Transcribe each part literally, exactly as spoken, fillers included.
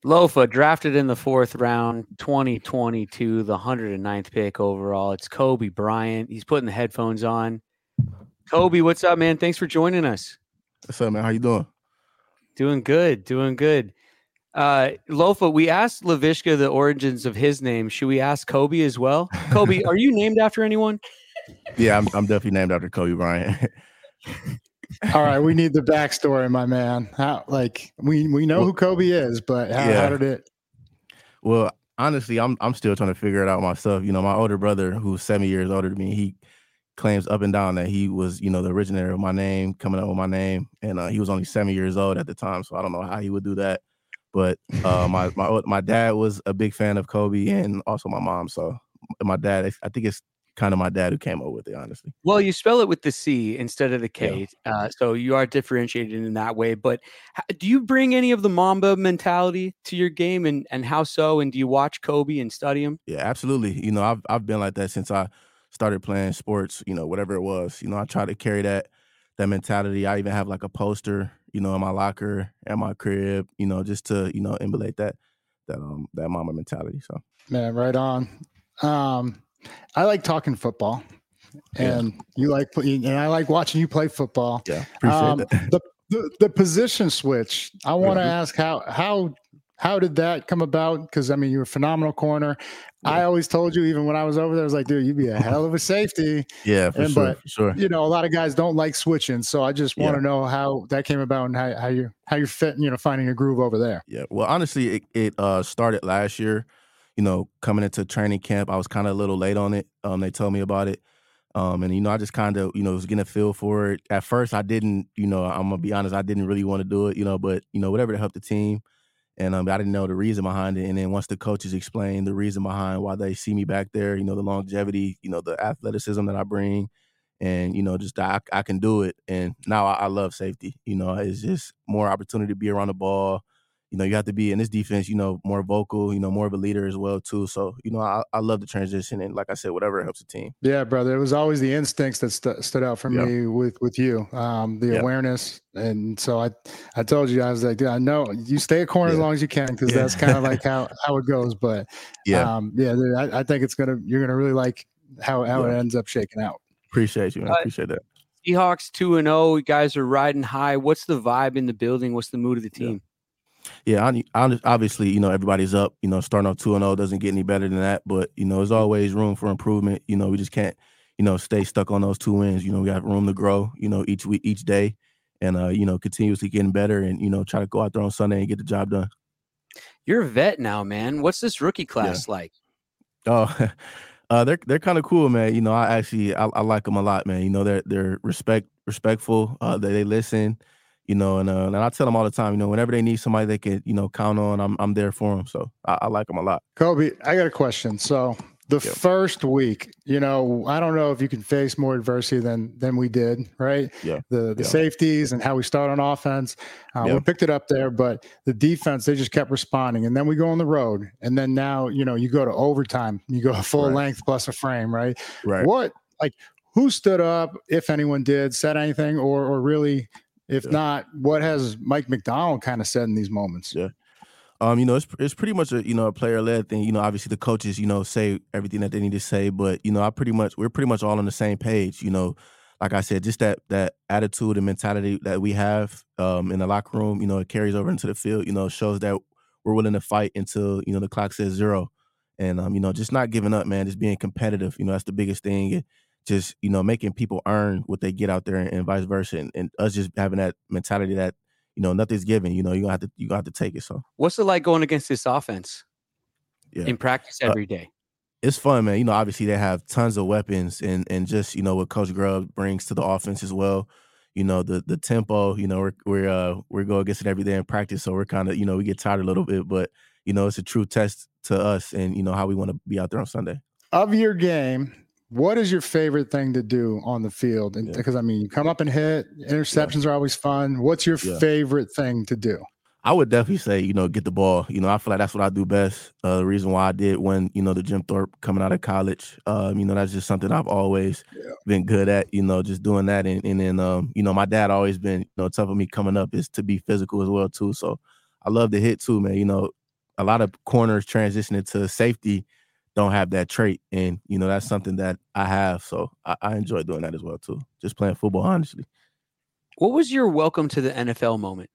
Lofa drafted in the fourth round, twenty twenty-two, the one hundred ninth pick overall. It's Kobe Bryant. He's putting the headphones on. Kobe, what's up, man? Thanks for joining us. What's up, man? How you doing? Doing good, doing good. Uh, Lofa, we asked Laviska the origins of his name. Should we ask Kobe as well? Kobe, are you named after anyone? Yeah, I'm, I'm definitely named after Kobe Bryant. All right, we need the backstory, my man. How, like, we we know well, who Kobe is, but how, yeah. how did it? Well, honestly, I'm I'm still trying to figure it out myself. You know, my older brother, who's seven years older than me, he claims up and down that he was, you know, the originator of my name, coming up with my name, and uh, he was only seven years old at the time, so I don't know how he would do that. But uh, my my my dad was a big fan of Kobe, and also my mom. So my dad, I think it's kind of my dad who came up with it, honestly. Well, you spell it with the C instead of the K, yeah. uh, so you are differentiated in that way. But do you bring any of the Mamba mentality to your game, and and how so? And do you watch Kobe and study him? Yeah, absolutely. You know, I've I've been like that since I started playing sports. You know, whatever it was. You know, I try to carry that that mentality. I even have like a poster, you know, in my locker at my crib. You know, just to you know emulate that that um that Mamba mentality. So man, right on. Um, I like talking football, and yeah. you like, and I like watching you play football. Yeah, appreciate um, that. The, the the position switch. I want to mm-hmm. ask how how how did that come about? Because I mean, you're a phenomenal corner. Yeah. I always told you, even when I was over there, I was like, dude, you'd be a hell of a safety. Yeah, for and, sure, but, for sure. You know, a lot of guys don't like switching, so I just want to yeah. know how that came about and how how you how you're fitting, you know, finding a groove over there. Yeah, well, honestly, it it uh, started last year. You know, coming into training camp, I was kind of a little late on it. Um, they told me about it. Um, and, you know, I just kind of, you know, was getting a feel for it. At first, I didn't, you know, I'm going to be honest, I didn't really want to do it, you know, but, you know, whatever to help the team. And um, I didn't know the reason behind it. And then once the coaches explained the reason behind why they see me back there, you know, the longevity, you know, the athleticism that I bring, and, you know, just I, I can do it. And now I, I love safety. You know, it's just more opportunity to be around the ball. You know, you have to be in this defense, you know, more vocal, you know, more of a leader as well, too. So, you know, I, I love the transition. And like I said, whatever helps the team. Yeah, brother. It was always the instincts that st- stood out for yeah. me with, with you, um, the yeah. awareness. And so I I told you, I was like, dude, I know you stay a corner yeah. as long as you can, because yeah. that's kind of like how, how it goes. But yeah, um, yeah, dude, I, I think it's going to, you're going to really like how, how yeah. it ends up shaking out. Appreciate you, man. Uh, Appreciate that. Seahawks two and oh, you guys are riding high. What's the vibe in the building? What's the mood of the team? Yeah. Yeah, I, I, obviously, you know, everybody's up. You know, starting off two and oh doesn't get any better than that. But, you know, there's always room for improvement. You know, we just can't, you know, stay stuck on those two wins. You know, we have room to grow, you know, each week, each day. And, uh, you know, continuously getting better and, you know, try to go out there on Sunday and get the job done. You're a vet now, man. What's this rookie class yeah. like? Oh, uh, they're they're kind of cool, man. You know, I actually, I, I like them a lot, man. You know, they're they're respect respectful. Uh, they, they listen. You know, and uh, and I tell them all the time, you know, whenever they need somebody they can, you know, count on, I'm I'm there for them. So I, I like them a lot. Kobe, I got a question. So the yep. first week, you know, I don't know if you can face more adversity than than we did, right? Yeah. The the yeah. safeties and how we start on offense, uh, yeah. we picked it up there, but the defense, they just kept responding. And then we go on the road, and then now, you know, you go to overtime, you go full right. length plus a frame, right? Right. What, like, who stood up, if anyone did, said anything, or or really. If yeah. not, what has Mike Macdonald kind of said in these moments? Yeah. Um, you know, it's it's pretty much a, you know, a player-led thing. You know, obviously the coaches, you know, say everything that they need to say, but, you know, I pretty much, we're pretty much all on the same page. You know, like I said, just that that attitude and mentality that we have um, in the locker room, you know, it carries over into the field, you know, shows that we're willing to fight until, you know, the clock says zero. And, um, you know, just not giving up, man, just being competitive. You know, that's the biggest thing. And, just, you know, making people earn what they get out there and, and vice versa. And, and us just having that mentality that, you know, nothing's given, you know, you're going to have to, you gonna have to take it. So what's it like going against this offense yeah. in practice every uh, day? It's fun, man. You know, obviously they have tons of weapons and, and just, you know, what Coach Grubb brings to the offense as well. You know, the, the tempo, you know, we're, we're, uh, we're going against it every day in practice. So we're kind of, you know, we get tired a little bit, but, you know, it's a true test to us and, you know, how we want to be out there on Sunday. Of your game, what is your favorite thing to do on the field? And because yeah. I mean, you come up and hit, interceptions yeah. are always fun. What's your yeah. favorite thing to do? I would definitely say, you know, get the ball. You know, I feel like that's what I do best. Uh, the reason why I did win, you know, the Jim Thorpe coming out of college, um, you know, that's just something I've always yeah. been good at, you know, just doing that. And, and then, um, you know, my dad always been, you know, tough on me coming up is to be physical as well, too. So I love to hit, too, man. You know, a lot of corners transitioning to safety don't have that trait. And, you know, that's something that I have. So I, I enjoy doing that as well, too. Just playing football, honestly. What was your welcome to the N F L moment?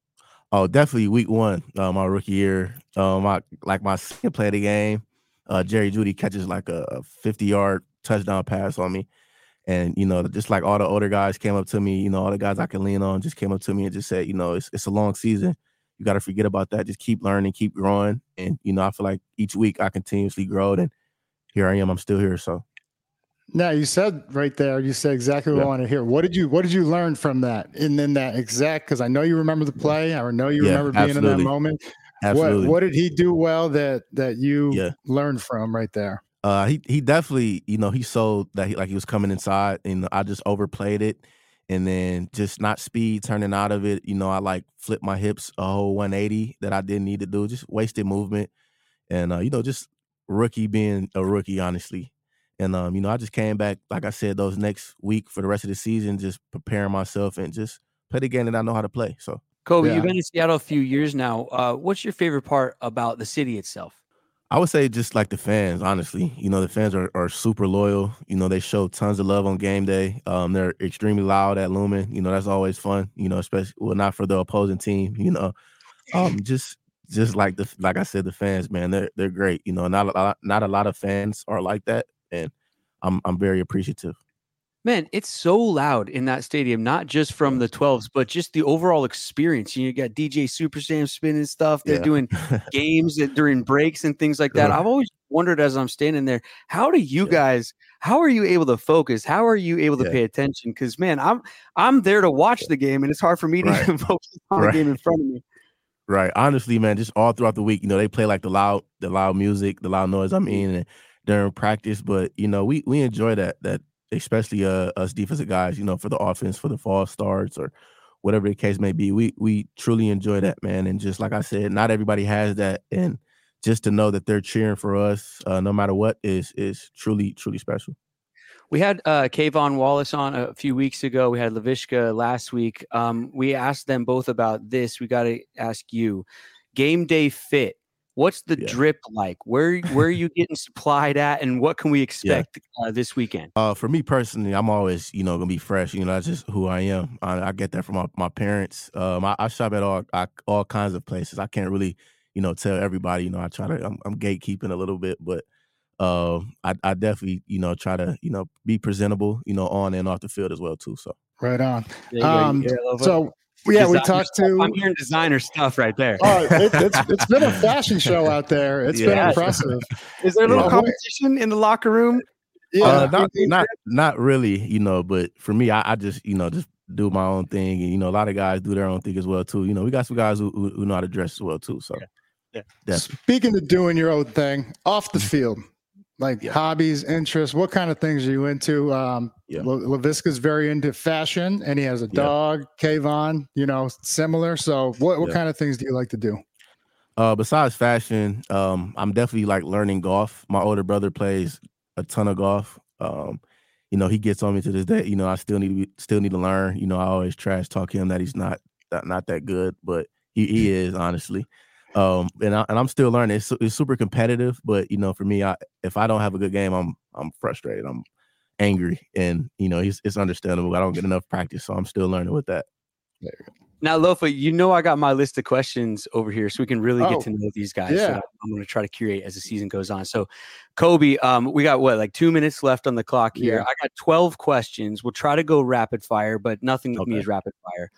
Oh, definitely week one, uh, my rookie year. Um, my, like my second play of the game, uh, Jerry Jeudy catches like a fifty-yard touchdown pass on me. And, you know, just like all the older guys came up to me, you know, all the guys I can lean on just came up to me and just said, you know, it's it's a long season. You got to forget about that. Just keep learning, keep growing. And, you know, I feel like each week I continuously grow. And here I am. I'm still here. So. Now, you said right there, you said exactly what yeah. I want to hear. What did you What did you learn from that? And then that exact, because I know you remember the play. I know you yeah, remember being absolutely. in that moment. Absolutely. What What did he do well that that you yeah. learned from right there? Uh, he he definitely, you know, he showed that he like he was coming inside, and I just overplayed it, and then just not speed turning out of it. You know, I like flipped my hips a whole one eighty that I didn't need to do, just wasted movement, and uh, you know, just rookie being a rookie, honestly. And um, you know, I just came back, like I said, those next week for the rest of the season, just preparing myself and just play the game that I know how to play. So, Kobe, yeah. you've been in Seattle a few years now. Uh, what's your favorite part about the city itself? I would say just like the fans, honestly. You know, the fans are, are super loyal. You know, they show tons of love on game day. Um, they're extremely loud at Lumen. You know, that's always fun. You know, especially well, not for the opposing team. You know, um, just just like the like I said, the fans, man, they're they're great. You know, not a lot, not a lot of fans are like that, and I'm I'm very appreciative. Man, it's so loud in that stadium, not just from the twelves, but just the overall experience. You got D J Super Sam spinning stuff. They're Yeah. doing games that, during breaks and things like that. Right. I've always wondered as I'm standing there, how do you Yeah. guys, how are you able to focus? How are you able to Yeah. pay attention? Because, man, I'm I'm there to watch the game, and it's hard for me to Right. even focus on Right. the game in front of me. Right. Honestly, man, just all throughout the week, you know, they play like the loud, the loud music, the loud noise. I mean, and during practice, but you know, we we enjoy that. That especially uh, us defensive guys, you know, for the offense, for the false starts or whatever the case may be. We we truly enjoy that, man. And just like I said, not everybody has that, and just to know that they're cheering for us, uh, no matter what, is is truly truly special. We had uh, Kayvon Wallace on a few weeks ago. We had Laviska last week. Um, we asked them both about this. We got to ask you, game day fit. What's the Yeah. drip like? Where where are you getting supplied at, and what can we expect yeah. uh, this weekend? Uh, for me personally, I'm always, you know, gonna be fresh. You know, that's just who I am. I, I get that from my, my parents. Um, I, I shop at all I, all kinds of places. I can't really, you know, tell everybody. You know, I try to. I'm, I'm gatekeeping a little bit, but uh, I, I definitely, you know, try to, you know, be presentable, you know, on and off the field as well too. So right on. There you go. Um, You hear a little bit? so. Yeah, Designer we talked stuff. to. I'm hearing designer stuff right there. Oh, it, it's it's been a fashion show out there. It's Yeah. been impressive. Is there a little Yeah. competition in the locker room? Yeah, Uh, not not not really, you know, but for me, I, I just, you know, just do my own thing, and you know, a lot of guys do their own thing as well too. You know, we got some guys who who, who know how to dress as well too. So, Yeah. yeah. Speaking of doing your own thing off the field, like Yeah. hobbies, interests, what kind of things are you into? Um, Yeah. La- Laviska's very into fashion, and he has a Yeah. dog. Kayvon, you know, similar. So, what what Yeah. kind of things do you like to do? Uh, besides fashion, um, I'm definitely like learning golf. My older brother plays a ton of golf. Um, you know, he gets on me to this day. You know, I still need to be, still need to learn. You know, I always trash talk him that he's not that, not that good, but he, he is honestly. Um, and I, and I'm still learning. It's, it's super competitive, but you know, for me, I if I don't have a good game, I'm I'm frustrated. I'm angry, and you know, it's, it's understandable. I don't get enough practice, so I'm still learning with that. There you go. Now, Lofa, you know I got my list of questions over here, so we can really Oh, get to know these guys. yeah. So I'm going to try to curate as the season goes on. So, Kobe, um, we got what, like two minutes left on the clock here. Yeah. I got twelve questions. We'll try to go rapid fire, but nothing with me Okay. is rapid fire.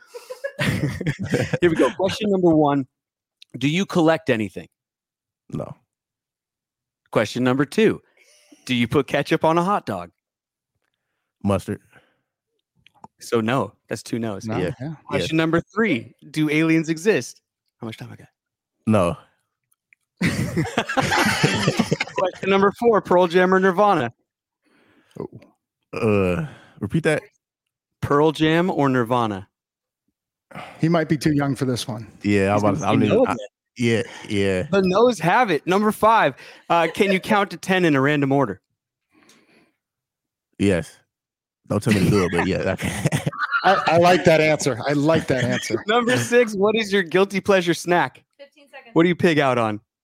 Here we go. Question number one: do you collect anything? No, Question number two: do you put ketchup on a hot dog? mustard. So no, that's two no's. No, Yeah. yeah. Question number three: do aliens exist? How much time I got? No, Question number four: Pearl Jam or Nirvana? uh, repeat that. Pearl Jam or Nirvana? He might be too young for this one. Yeah, I'm about to, I don't You even, know I, it. yeah, yeah. The no's have it. Number five: uh, can you count to ten in a random order? Yes. Don't tell me to do it, but yeah. I, I like that answer. I like that answer. Number six: what is your guilty pleasure snack? fifteen seconds. What do you pig out on?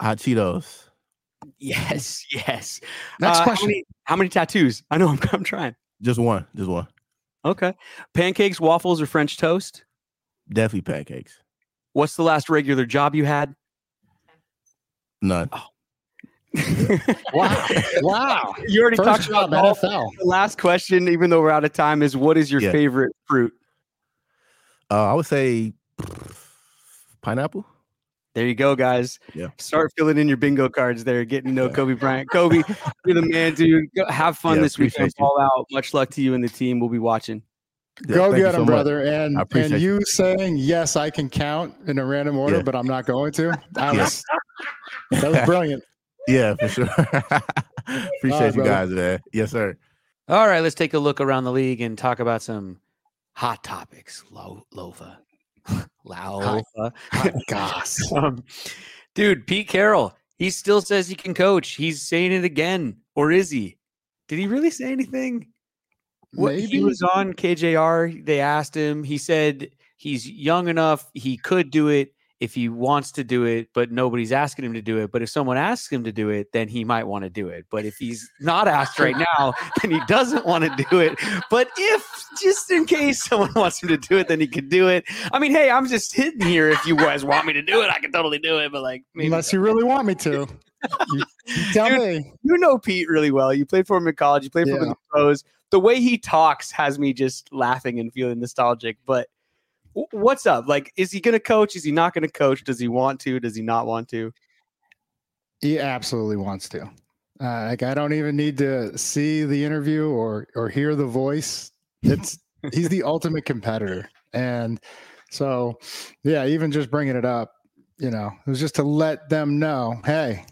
Hot Cheetos. Yes, yes. Next uh, question. How many, how many tattoos? I know I'm, I'm trying. Just one. Just one. Okay. Pancakes, waffles, or French toast? Definitely pancakes. What's the last regular job you had? None. Oh. Wow. Wow. You already First talked about job, N F L. The last question, even though we're out of time, is what is your Yeah. favorite fruit? Uh, I would say pineapple. There you go, guys. Yeah. Start filling in your bingo cards there, getting to know yeah. Kobe Bryant. Kobe, you're the man, dude. Go, have fun yeah, this weekend. Ball out. Much luck to you and the team. We'll be watching. Yeah, go get him, so brother. And and you, you saying, yes, I can count in a random order, yeah. but I'm not going to. That was, that was brilliant. Yeah, for sure. Appreciate right, you guys, man. Yes, sir. All right, let's take a look around the league and talk about some hot topics. Lo- Lofa. Laufa. Gosh. um, dude, Pete Carroll, he still says he can coach. He's saying it again. Or is he? Did he really say anything? What, he was on K J R. They asked him. He said he's young enough. He could do it if he wants to do it, but nobody's asking him to do it. But if someone asks him to do it, then he might want to do it. But if he's not asked right now, then he doesn't want to do it. But if just in case someone wants him to do it, then he could do it. I mean, hey, I'm just hitting here. If you guys want me to do it, I can totally do it. But like, maybe unless you really want me to, you, you tell Dude, me. You know Pete really well. You played for him in college. You played for yeah. him in the pros. The way he talks has me just laughing and feeling nostalgic. But what's up? Like, is he going to coach? Is he not going to coach? Does he want to? Does he not want to? He absolutely wants to. Uh, like, I don't even need to see the interview or or hear the voice. It's he's the ultimate competitor, and so yeah, even just bringing it up, you know, it was just to let them know, hey,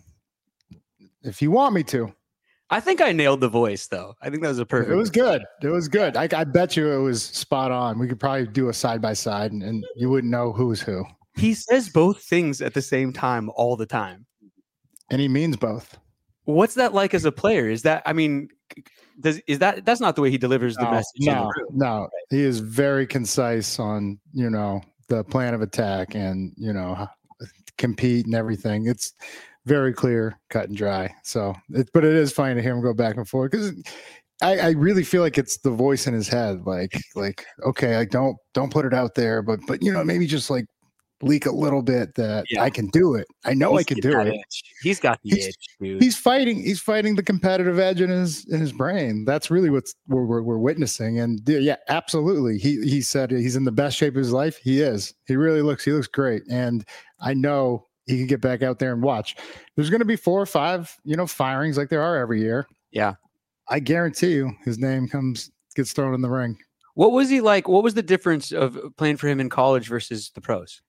if you want me to. I think I nailed the voice, though. I think that was a perfect. It was good. It was good. I, I bet you it was spot on. We could probably do a side by side, and, and you wouldn't know who was who. He says both things at the same time all the time, and he means both. What's that like as a player? Is that? I mean, does is that? That's not the way he delivers the no, message. No, no. He is very concise on you know the plan of attack and you know compete and everything. It's very clear, cut and dry. So, it, but it is funny to hear him go back and forth because I, I really feel like it's the voice in his head. Like, like, okay, I don't don't put it out there, but but you know, maybe just like leak a little bit that yeah. I can do it. I know he's I can do it. Itch. He's got the he's, itch, dude. He's fighting. He's fighting the competitive edge in his in his brain. That's really what's we're we're, we're witnessing. And yeah, absolutely. He he said he's in the best shape of his life. He is. He really looks. He looks great. And I know. He can get back out there and watch. There's going to be four or five, you know, firings like there are every year. Yeah. I guarantee you his name comes, gets thrown in the ring. What was he like? What was the difference of playing for him in college versus the pros?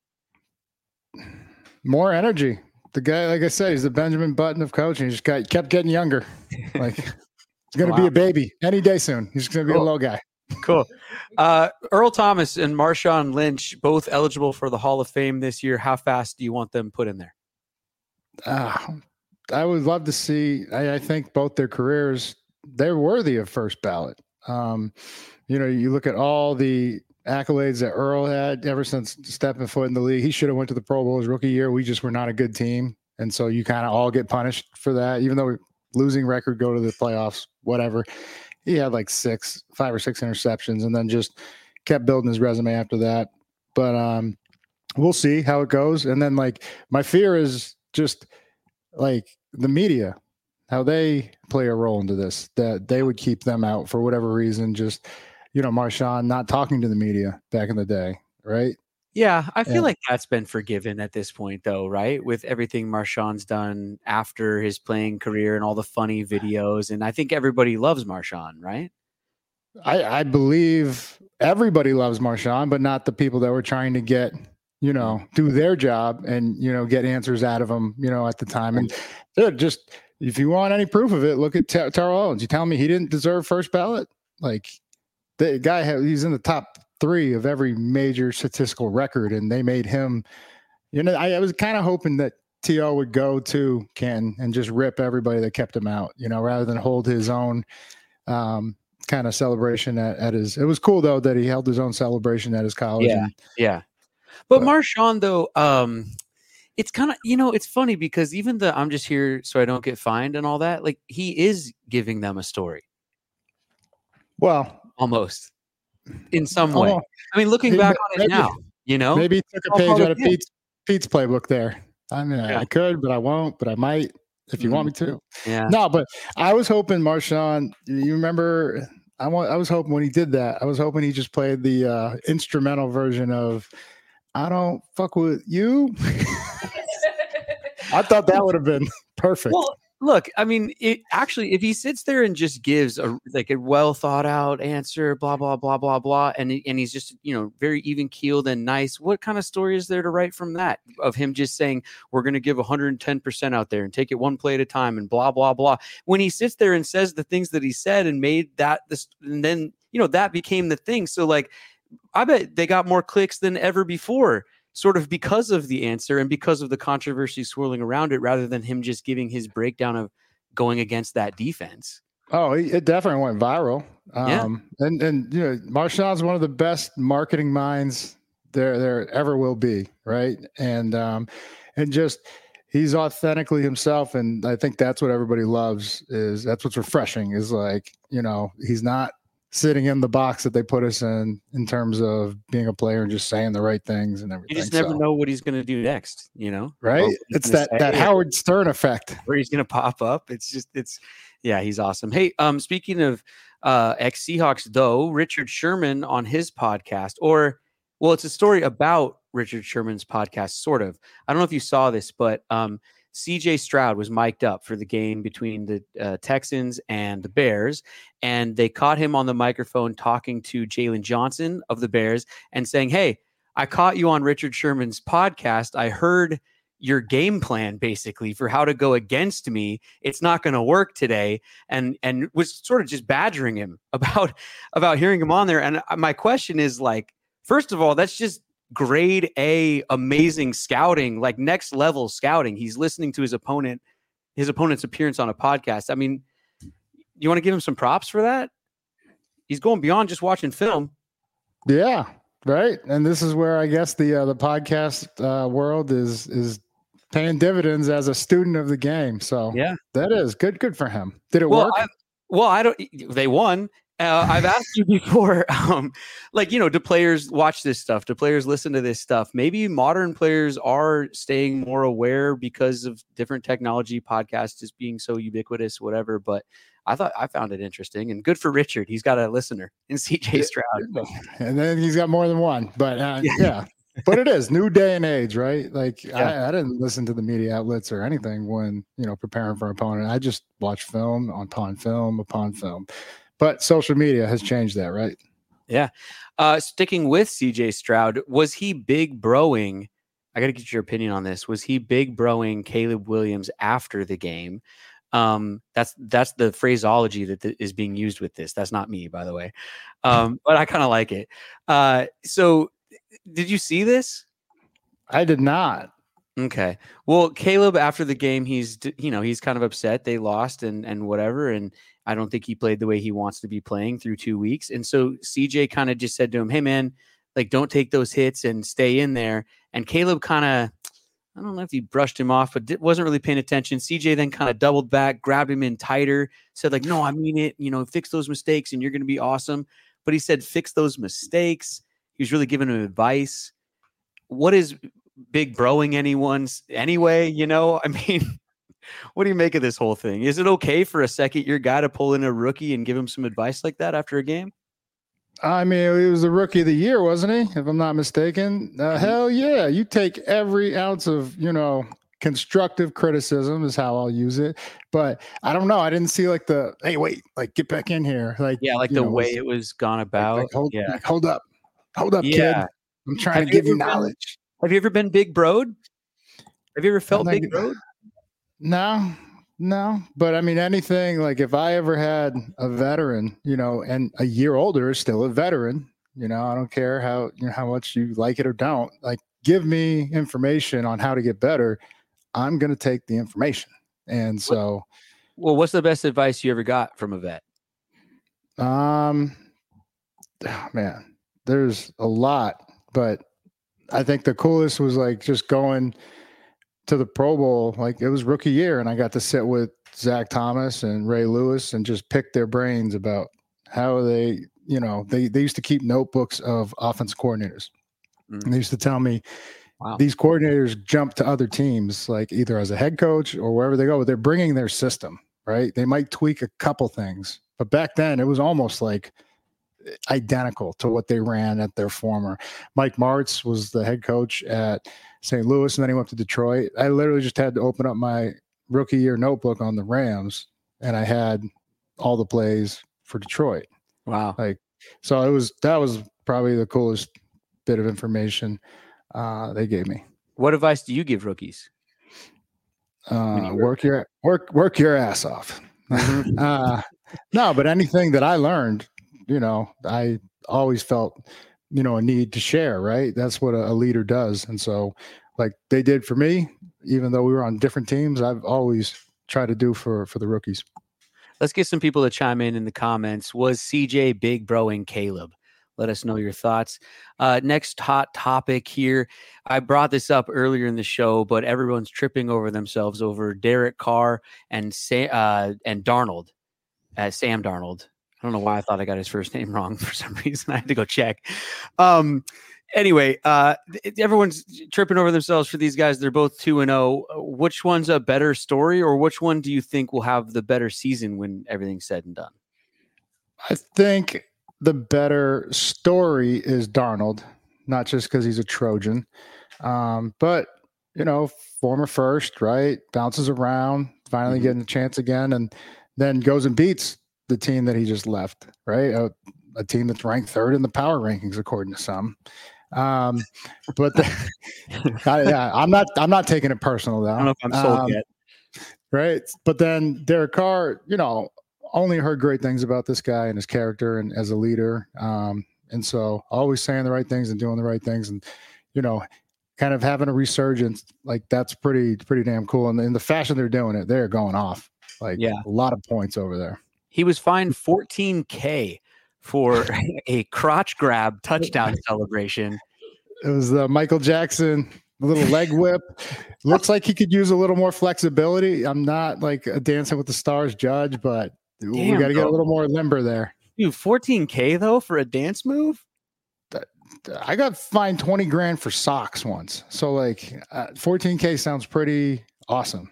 More energy. The guy, like I said, he's the Benjamin Button of coaching. He just got, kept getting younger. Like he's going to wow. be a baby any day soon. He's going to be cool. a little guy. Cool. Uh, Earl Thomas and Marshawn Lynch, both eligible for the Hall of Fame this year. How fast do you want them put in there? Uh, I would love to see. I, I think both their careers, they're worthy of first ballot. Um, you know, you look at all the accolades that Earl had ever since stepping foot in the league. He should have went to the Pro Bowl his rookie year. We just were not a good team. And so you kind of all get punished for that, even though losing record, go to the playoffs, whatever. He had like six, five or six interceptions and then just kept building his resume after that. But um, we'll see how it goes. And then like my fear is just like the media, how they play a role into this, that they would keep them out for whatever reason. Just, you know, Marshawn not talking to the media back in the day. Right. Yeah, I feel Yeah. like that's been forgiven at this point, though, right? With everything Marshawn's done after his playing career and all the funny videos. And I think everybody loves Marshawn, right? I, I believe everybody loves Marshawn, but not the people that were trying to get, you know, do their job and, you know, get answers out of them, you know, at the time. And dude, just if you want any proof of it, look at Ter- Terrell Owens. You tell me he didn't deserve first ballot? Like the guy, had, he's in the top three of every major statistical record, and they made him, you know, I, I was kind of hoping that T O would go to Ken and just rip everybody that kept him out, you know, rather than hold his own um, kind of celebration at, at his, it was cool though, that he held his own celebration at his college. Yeah. And, yeah. But, but Marshawn though, um, it's kind of, you know, it's funny because even the I'm just here so I don't get fined and all that, like he is giving them a story. Well, almost in some way. Almost. I mean, looking He, back on maybe, it now, you know, maybe he took a page out of Pete's, Pete's playbook there. I mean, yeah. I could, but I won't, but I might if you mm. want me to. Yeah. No, but I was hoping Marshawn, you remember, I want, I was hoping when he did that, I was hoping he just played the uh, instrumental version of I don't fuck with you. I thought that would have been perfect. Well, look, I mean, it actually, if he sits there and just gives a like a well thought out answer, blah blah blah blah blah, and and he's just, you know, very even keeled and nice, what kind of story is there to write from that? Of him just saying we're going to give one hundred ten percent out there and take it one play at a time and blah blah blah. When he sits there and says the things that he said and made that this, and then you know that became the thing. So like, I bet they got more clicks than ever before, sort of because of the answer and because of the controversy swirling around it, rather than him just giving his breakdown of going against that defense. Oh, it definitely went viral. Um, yeah. And, and, you know, Marshawn's one of the best marketing minds there, there ever will be. Right. And, um, and just, he's authentically himself. And I think that's what everybody loves is that's what's refreshing is like, you know, he's not sitting in the box that they put us in, in terms of being a player and just saying the right things and everything. You just never so. know what he's going to do next, you know? Right. It's that, that Howard Stern effect where he's going to pop up. It's just, it's, yeah, he's awesome. Hey, um, speaking of uh, ex-Seahawks though, Richard Sherman on his podcast, or, well, it's a story about Richard Sherman's podcast, sort of. I don't know if you saw this, but um, C J Stroud was mic'd up for the game between the uh, Texans and the Bears, and they caught him on the microphone talking to Jalen Johnson of the Bears and saying, hey, I caught you on Richard Sherman's podcast. I heard your game plan basically for how to go against me. It's not going to work today. And, and was sort of just badgering him about, about hearing him on there. And my question is like, first of all, that's just grade A, amazing scouting, like next level scouting. He's listening to his opponent, his opponent's appearance on a podcast. I mean, you want to give him some props for that? He's going beyond just watching film. Yeah, right. And this is where I guess the uh, the podcast uh, world is is paying dividends as a student of the game. So yeah, that is good. Good for him. Did it well, work? I, well, I don't. They won. Uh, I've asked you before, um, like, you know, do players watch this stuff? Do players listen to this stuff? Maybe modern players are staying more aware because of different technology, podcasts just being so ubiquitous, whatever. But I thought I found it interesting and good for Richard. He's got a listener in C J Stroud. And then he's got more than one. But uh, yeah. yeah. But it is new day and age, right? Like yeah. I, I didn't listen to the media outlets or anything when, you know, preparing for an opponent. I just watched film upon film upon film. But social media has changed that, right? Yeah. Uh, sticking with C J Stroud, was he big broing? I got to get your opinion on this. Was he big broing Caleb Williams after the game? Um, that's that's the phraseology that th- is being used with this. That's not me, by the way. Um, but I kind of like it. Uh, so did you see this? I did not. Okay. Well, Caleb, after the game, he's, you know, he's kind of upset. They lost and, and whatever. And I don't think he played the way he wants to be playing through two weeks. And so C J kind of just said to him, hey, man, like, don't take those hits and stay in there. And Caleb kind of, I don't know if he brushed him off, but wasn't really paying attention. C J then kind of doubled back, grabbed him in tighter, said like, no, I mean it, you know, fix those mistakes and you're going to be awesome. But he said, fix those mistakes. He was really giving him advice. What is big broing anyone's anyway? You know, I mean, what do you make of this whole thing? Is it okay for a second year guy to pull in a rookie and give him some advice like that after a game? I mean, he was the rookie of the year, wasn't he? If I'm not mistaken. Uh, hell yeah. You take every ounce of, you know, constructive criticism is how I'll use it. But I don't know. I didn't see like the, hey, wait, like get back in here. Like, yeah, like the know, way was, it was gone about. Like, like, hold, yeah. like, hold up. Hold up, yeah. kid. I'm trying have to give you knowledge. Been, have you ever been big broed? Have you ever felt big broed? No, no. But I mean, anything like if I ever had a veteran, you know, and a year older is still a veteran, you know, I don't care how, you know, how much you like it or don't, like give me information on how to get better. I'm going to take the information. And so, well, what's the best advice you ever got from a vet? Um, oh, man, there's a lot, but I think the coolest was like just going to the Pro Bowl, like it was rookie year, and I got to sit with Zach Thomas and Ray Lewis and just pick their brains about how they, you know, they they used to keep notebooks of offense coordinators. Mm. And they used to tell me, wow, these coordinators jump to other teams, like either as a head coach or wherever they go, but they're bringing their system, right? They might tweak a couple things, but back then it was almost like identical to what they ran at their former. Mike Martz was the head coach at Saint Louis, and then he went to Detroit. I literally just had to open up my rookie year notebook on the Rams, and I had all the plays for Detroit. Wow. Like, so it was, that was probably the coolest bit of information uh, they gave me. What advice do you give rookies? Uh, you work your, work, work your ass off. uh, no, but anything that I learned, you know, I always felt, you know, a need to share, right? That's what a, a leader does. And so like they did for me, even though we were on different teams, I've always tried to do for, for the rookies. Let's get some people to chime in in the comments. Was C J big broing Caleb? Let us know your thoughts. Uh, next hot topic here. I brought this up earlier in the show, but everyone's tripping over themselves over Derek Carr and Sa- uh, and Darnold, uh, Sam Darnold. I don't know why I thought I got his first name wrong for some reason. I had to go check. Um, anyway, uh, everyone's tripping over themselves for these guys. They're both two and oh. Which one's a better story, or which one do you think will have the better season when everything's said and done? I think the better story is Darnold, not just because he's a Trojan, um, but, you know, former first, right? Bounces around, finally mm-hmm. getting a chance again, and then goes and beats the team that he just left, right? A, a team that's ranked third in the power rankings, according to some. Um, but the, I, yeah, I'm not, I'm not taking it personal though. I don't know if I'm sold um, yet. Right. But then Derek Carr, you know, only heard great things about this guy and his character and as a leader. Um, and so always saying the right things and doing the right things and, you know, kind of having a resurgence, like that's pretty, pretty damn cool. And in the fashion they're doing it, they're going off like yeah. a lot of points over there. He was fined fourteen K for a crotch grab touchdown celebration. It was the Michael Jackson little leg whip. Looks like he could use a little more flexibility. I'm not like a Dancing with the Stars judge, but Damn, we got to get a little more limber there. Dude, fourteen K though for a dance move? I got fined twenty grand for socks once. So like uh, fourteen K sounds pretty awesome.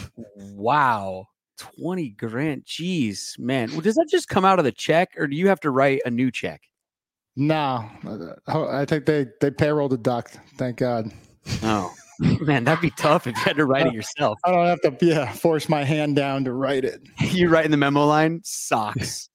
Wow. twenty grand. Jeez, man. Well, does that just come out of the check or do you have to write a new check? No, I think they, they payroll deduct. Thank God. Oh, man, that'd be tough if you had to write it yourself. I don't have to yeah, force my hand down to write it. You write in the memo line, socks.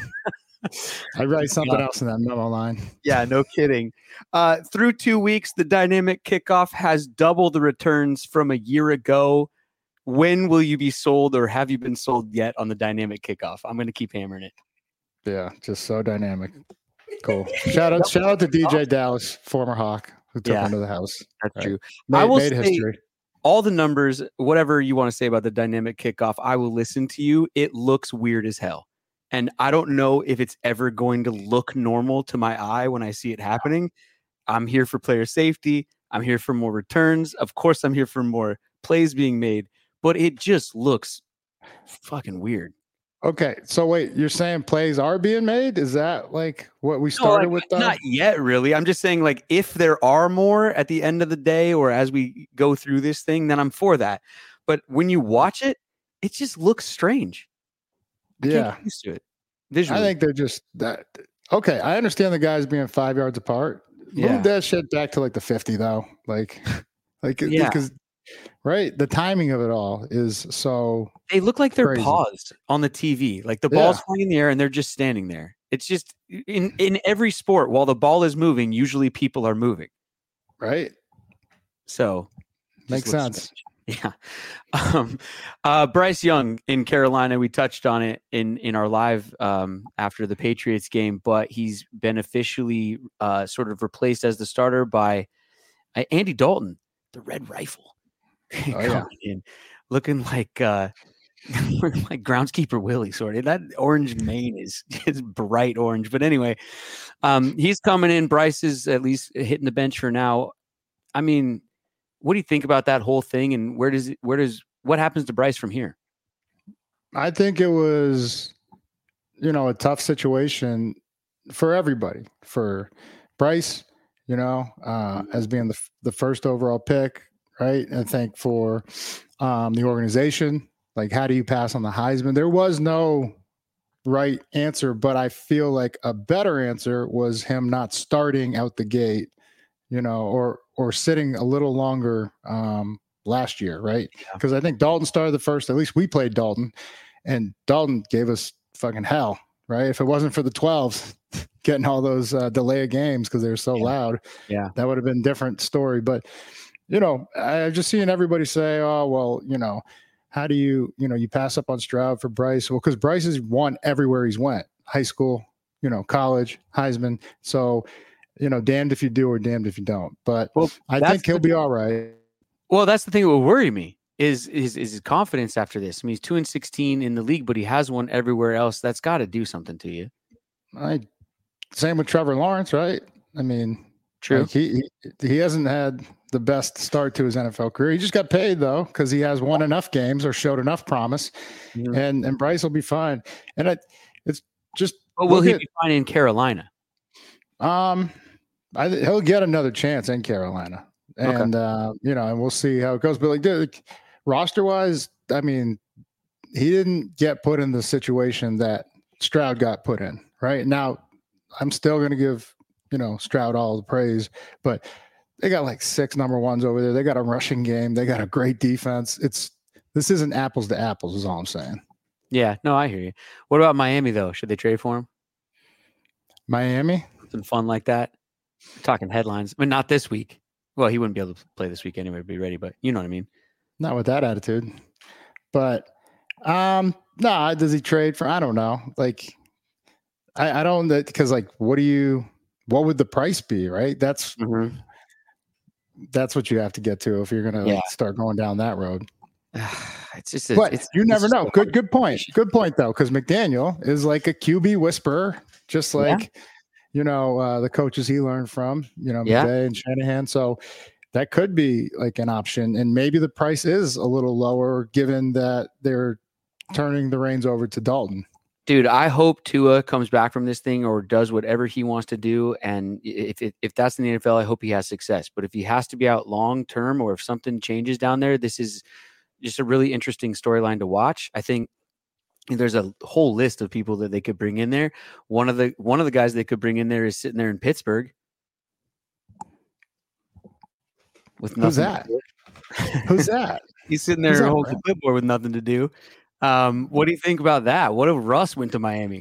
I write something else in that memo line. Yeah, no kidding. Uh, through two weeks, the dynamic kickoff has double the returns from a year ago. When will you be sold or have you been sold yet on the dynamic kickoff? I'm going to keep hammering it. Yeah, just so dynamic. Cool. Shout out, shout out to D J Dallas, former Hawk, who took yeah, into the house. That's right. true. Made, I will made say history. All the numbers, whatever you want to say about the dynamic kickoff, I will listen to you. It looks weird as hell. And I don't know if it's ever going to look normal to my eye when I see it happening. I'm here for player safety. I'm here for more returns. Of course, I'm here for more plays being made. But it just looks fucking weird. Okay, so wait, you're saying plays are being made? Is that like what we started no, like, with? Though? Not yet, really. I'm just saying, like, if there are more at the end of the day or as we go through this thing, then I'm for that. But when you watch it, it just looks strange. I yeah, can't get used to it visually. I think they're just that. Okay, I understand the guys being five yards apart. Yeah. Move that shit back to like the fifty though. Like, like yeah. because. Right. The timing of it all is so. They look like they're crazy. paused on the T V. Like the ball's yeah. flying in the air and they're just standing there. It's just in, in every sport, while the ball is moving, usually people are moving. Right. So. Makes sense. Strange. Yeah. Um, uh, Bryce Young in Carolina, we touched on it in, in our live um, after the Patriots game, but he's been officially uh, sort of replaced as the starter by uh, Andy Dalton, the Red Rifle. Oh, yeah. in, looking like uh, like groundskeeper Willie, sort of. That orange mane is is bright orange. But anyway, um, he's coming in. Bryce is at least hitting the bench for now. I mean, what do you think about that whole thing? And where does it, where does, what happens to Bryce from here? I think it was, you know, a tough situation for everybody, for Bryce, you know, uh, as being the, the first overall pick, right? I think for um, the organization, like, how do you pass on the Heisman? There was no right answer, but I feel like a better answer was him not starting out the gate, you know, or or sitting a little longer um, last year, right? Because yeah. I think Dalton started the first. At least we played Dalton, and Dalton gave us fucking hell, right? If it wasn't for the twelves getting all those uh, delay of games because they were so yeah. loud, yeah, that would have been a different story. But you know, I've just seen everybody say, "Oh, well, you know, how do you, you know, you pass up on Stroud for Bryce?" Well, because Bryce has won everywhere he's went, high school, you know, college, Heisman. So, you know, damned if you do or damned if you don't. But well, I think he'll the, be all right. Well, that's the thing that will worry me is, is, is his confidence after this. I mean, he's two and sixteen in the league, but he has won everywhere else. That's got to do something to you. I, same with Trevor Lawrence, right? I mean, true. Like he, he he hasn't had the best start to his N F L career. He just got paid though, because he has won enough games or showed enough promise, mm-hmm. and and Bryce will be fine. And I, it's just. But will he at, be fine in Carolina? Um, I he'll get another chance in Carolina, and okay. uh, you know, and we'll see how it goes. But like, dude, roster wise, I mean, he didn't get put in the situation that Stroud got put in. Right now, I'm still going to give, you know, Stroud all the praise, but they got like six number ones over there. They got a rushing game. They got a great defense. It's this isn't apples to apples, is all I'm saying. Yeah, no, I hear you. What about Miami though? Should they trade for him? Miami? Something fun like that. We're talking headlines. I mean, not this week. Well, he wouldn't be able to play this week anyway to be ready, but you know what I mean. Not with that attitude. But um, no, nah, does he trade for? I don't know. Like, I, I don't because like, what do you? What would the price be? Right. That's mm-hmm. that's what you have to get to if you're going to yeah. start going down that road. It's just, a, but it's, you it's never know. Good, good point. Good point though, because McDaniel is like a Q B whisperer, just like yeah. you know uh, the coaches he learned from, you know, yeah. McVay and Shanahan. So that could be like an option, and maybe the price is a little lower given that they're turning the reins over to Dalton. Dude, I hope Tua comes back from this thing or does whatever he wants to do. And if if, if that's in the N F L, I hope he has success. But if he has to be out long term or if something changes down there, this is just a really interesting storyline to watch. I think there's a whole list of people that they could bring in there. One of the one of the guys they could bring in there is sitting there in Pittsburgh. With Who's that? Who's that? He's sitting there holding the clipboard with nothing to do. Um, what do you think about that? What if Russ went to Miami?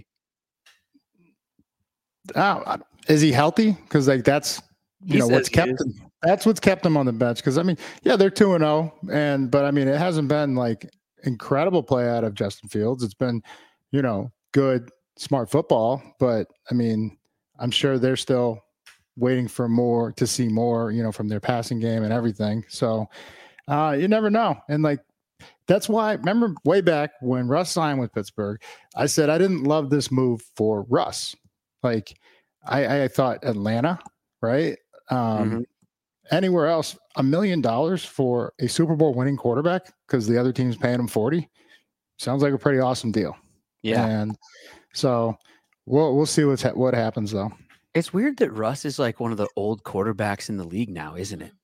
Oh, is he healthy? Because like that's you he know what's kept him, that's what's kept him on the bench. Because I mean, yeah, they're two and zero, and but I mean, it hasn't been like incredible play out of Justin Fields. It's been, you know, good, smart football. But I mean, I'm sure they're still waiting for more to see more, you know, from their passing game and everything. So uh, you never know, and like. That's why, remember way back when Russ signed with Pittsburgh, I said I didn't love this move for Russ. Like, I, I thought Atlanta, right? Um, mm-hmm. Anywhere else, a million dollars for a Super Bowl winning quarterback because the other team's paying him forty sounds like a pretty awesome deal. Yeah. And so we'll we'll see what's ha- what happens though. It's weird that Russ is like one of the old quarterbacks in the league now, isn't it?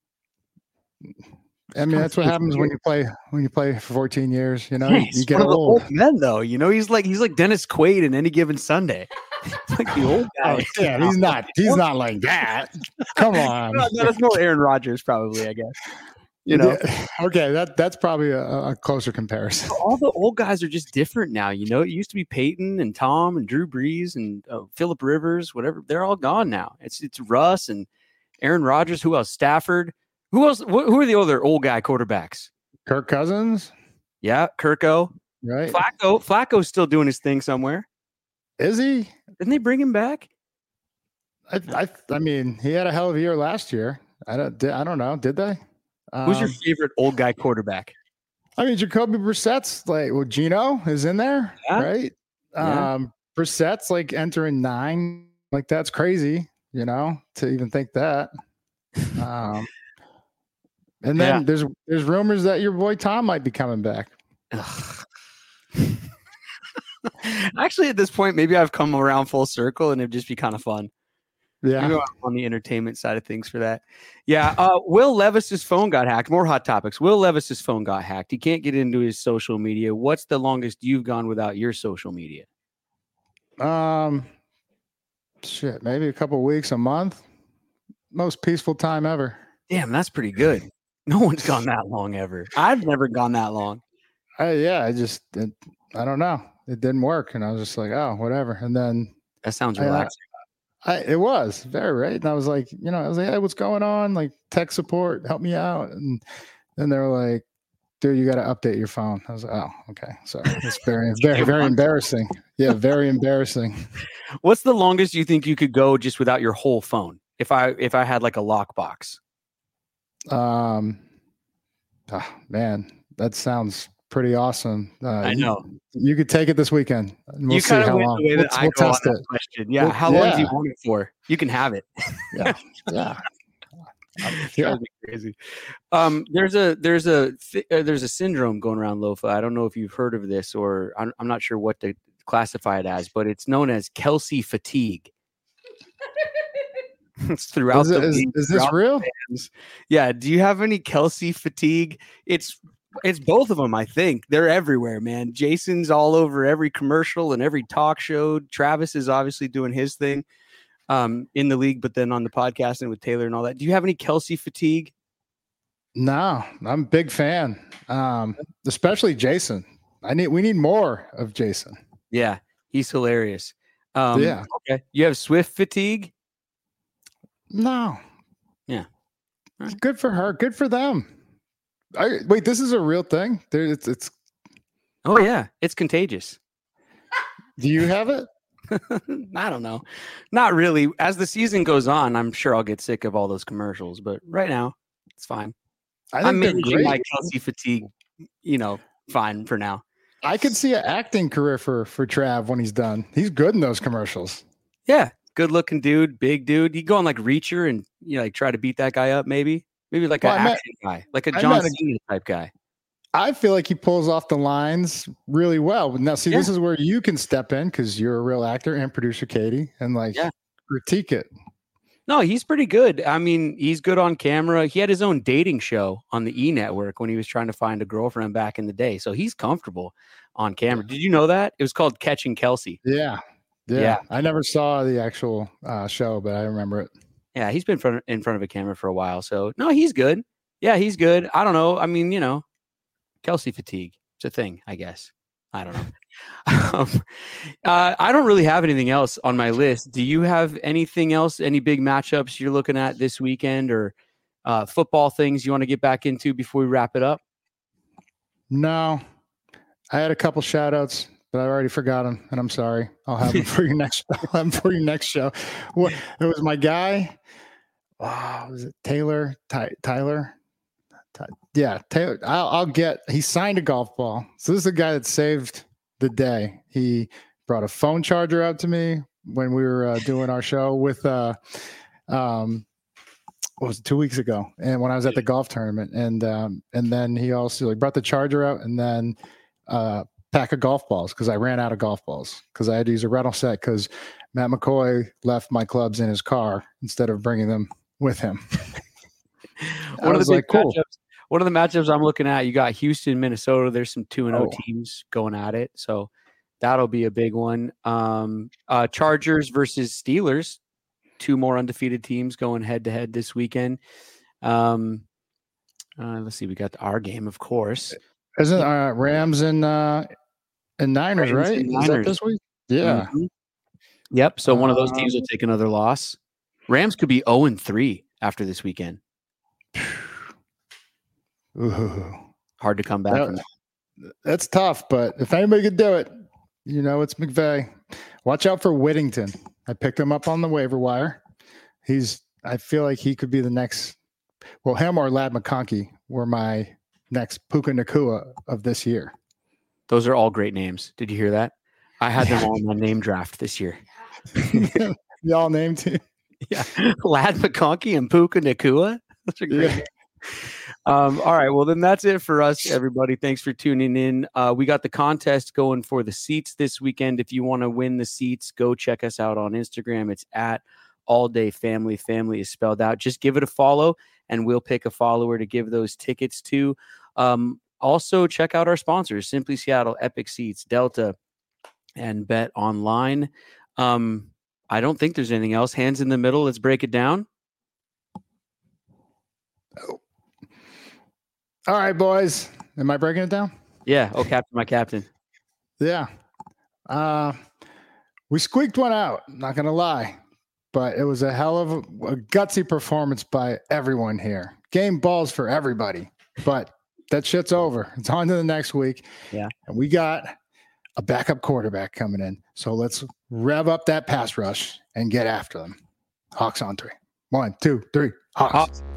I mean, that's what happens when you play when you play for fourteen years. You know, yeah, you get one old. Of the old men, though. You know, he's like he's like Dennis Quaid in Any Given Sunday. Like the old guy. Oh, yeah, he's not. He's not like that. Come on. No, no, that's more Aaron Rodgers, probably. I guess. You know. Yeah, okay, that that's probably a, a closer comparison. All the old guys are just different now. You know, it used to be Peyton and Tom and Drew Brees and uh, Phillip Rivers, whatever. They're all gone now. It's it's Russ and Aaron Rodgers. Who else? Stafford. Who else? Wh- who are the other old guy quarterbacks? Kirk Cousins. Yeah, Kirko. Right. Flacco. Flacco's still doing his thing somewhere. Is he? Didn't they bring him back? I I, I mean, he had a hell of a year last year. I don't. I don't know. Did they? Um, Who's your favorite old guy quarterback? I mean, Jacoby Brissett's like. Well, Gino is in there, yeah. right? Yeah. Um, Brissett's like entering nine. Like that's crazy, you know, to even think that. Um. And then yeah. there's there's rumors that your boy Tom might be coming back. Actually, at this point, maybe I've come around full circle, and it'd just be kind of fun. Yeah, maybe on the entertainment side of things for that. Yeah, uh, Will Levis's phone got hacked. More hot topics. Will Levis's phone got hacked. He can't get into his social media. What's the longest you've gone without your social media? Um, shit, maybe a couple weeks, a month. Most peaceful time ever. Damn, that's pretty good. No one's gone that long ever. I've never gone that long. Uh, yeah, I just, it, I don't know. It didn't work. And I was just like, oh, whatever. And then that sounds relaxing. I, I, it was very right. And I was like, you know, I was like, hey, what's going on? Like tech support, help me out. And then they were like, dude, you got to update your phone. I was like, oh, okay. So it's very, very, very embarrassing. Yeah, very embarrassing. What's the longest you think you could go just without your whole phone? If I if I had like a lockbox. Um, oh, man, that sounds pretty awesome. Uh, I know. You, you could take it this weekend. We'll you kind of went the way that we'll, I we'll go test on it. that question. Yeah. We'll, How yeah. long do you want it for? You can have it. Yeah. Yeah. Yeah. Crazy. Um, there's a there's a th- uh, there's a syndrome going around, Lofa. I don't know if you've heard of this, or I'm, I'm not sure what to classify it as, but it's known as Kelsey fatigue. It's throughout is, the it, is, league, is this real? Fans. Yeah. Do you have any Kelsey fatigue? It's it's both of them. I think they're everywhere, man. Jason's all over every commercial and every talk show. Travis is obviously doing his thing um, in the league, but then on the podcast and with Taylor and all that. Do you have any Kelsey fatigue? No, I'm a big fan. Um, especially Jason. I need we need more of Jason. Yeah, he's hilarious. Um, yeah. Okay. You have Swift fatigue? No. Yeah. Right. Good for her. Good for them. I, wait, this is a real thing? There, it's, it's. Oh yeah, it's contagious. Do you have it? I don't know. Not really. As the season goes on, I'm sure I'll get sick of all those commercials. But right now, it's fine. I think I'm managing my Kelsey fatigue. You know, fine for now. I could see an acting career for for Trav when he's done. He's good in those commercials. Yeah. Good looking dude, big dude. You go on like Reacher and you know, like try to beat that guy up, maybe. Maybe like well, an I action meant, guy, like a John Cena type guy. I feel like he pulls off the lines really well. Now, see, yeah. This is where you can step in because you're a real actor and producer, Katie, and like yeah. critique it. No, he's pretty good. I mean, he's good on camera. He had his own dating show on the E! Network when he was trying to find a girlfriend back in the day. So he's comfortable on camera. Did you know that? It was called Catching Kelsey. Yeah. Yeah, yeah, I never saw the actual uh, show, but I remember it. Yeah, he's been front, in front of a camera for a while. So, no, he's good. Yeah, he's good. I don't know. I mean, you know, Kelsey fatigue. It's a thing, I guess. I don't know. um, uh, I don't really have anything else on my list. Do you have anything else, any big matchups you're looking at this weekend or uh, football things you want to get back into before we wrap it up? No. I had a couple shout outs. But I already forgot him, and I'm sorry. I'll have him for your next. I'll have him for your next show. What? It was my guy. Oh, was it Taylor? Ty, Tyler? Ty, yeah, Taylor. I'll, I'll get. He signed a golf ball. So this is a guy that saved the day. He brought a phone charger out to me when we were uh, doing our show with. Uh, um, what was it, two weeks ago? And when I was at the golf tournament, and um, and then he also like, brought the charger out, and then. Uh, pack of golf balls because I ran out of golf balls because I had to use a rental set because Matt McCoy left my clubs in his car instead of bringing them with him. One of the big like, matchups, cool. One of the matchups I'm looking at, you got Houston, Minnesota. There's some two and oh teams going at it, so that'll be a big one. Um, uh, Chargers versus Steelers, two more undefeated teams going head to head this weekend. Um, uh, let's see, we got our game, of course. Isn't uh, Rams and uh, and Niners, Rams right? And Niners. Is that this week? Yeah. Mm-hmm. Yep. So one of those teams will take another loss. Rams could be oh and three after this weekend. Ooh. Hard to come back that, from that. That's tough, but if anybody could do it, you know, it's McVay. Watch out for Whittington. I picked him up on the waiver wire. He's, I feel like he could be the next, well, him or Ladd McConkey were my next Puka Nacua of this year. Those are all great names. Did you hear that? I had them all in my name draft this year. Y'all named too. Yeah. Ladd McConkey and Puka Nacua. That's a great. Yeah. Um, all right. Well, then that's it for us, everybody. Thanks for tuning in. Uh, we got the contest going for the seats this weekend. If you want to win the seats, go check us out on Instagram. It's at All Day Family. Family is spelled out. Just give it a follow, and we'll pick a follower to give those tickets to. Um, also, check out our sponsors, Simply Seattle, Epic Seats, Delta, and Bet Online. Um, I don't think there's anything else. Hands in the middle. Let's break it down. Oh. All right, boys. Am I breaking it down? Yeah. Oh, Captain, my captain. Yeah. Uh, we squeaked one out, not going to lie, but it was a hell of a, a gutsy performance by everyone here. Game balls for everybody, but that shit's over. It's on to the next week. Yeah. And we got a backup quarterback coming in. So let's rev up that pass rush and get after them. Hawks on three. One, two, three. Hawks. Hawks.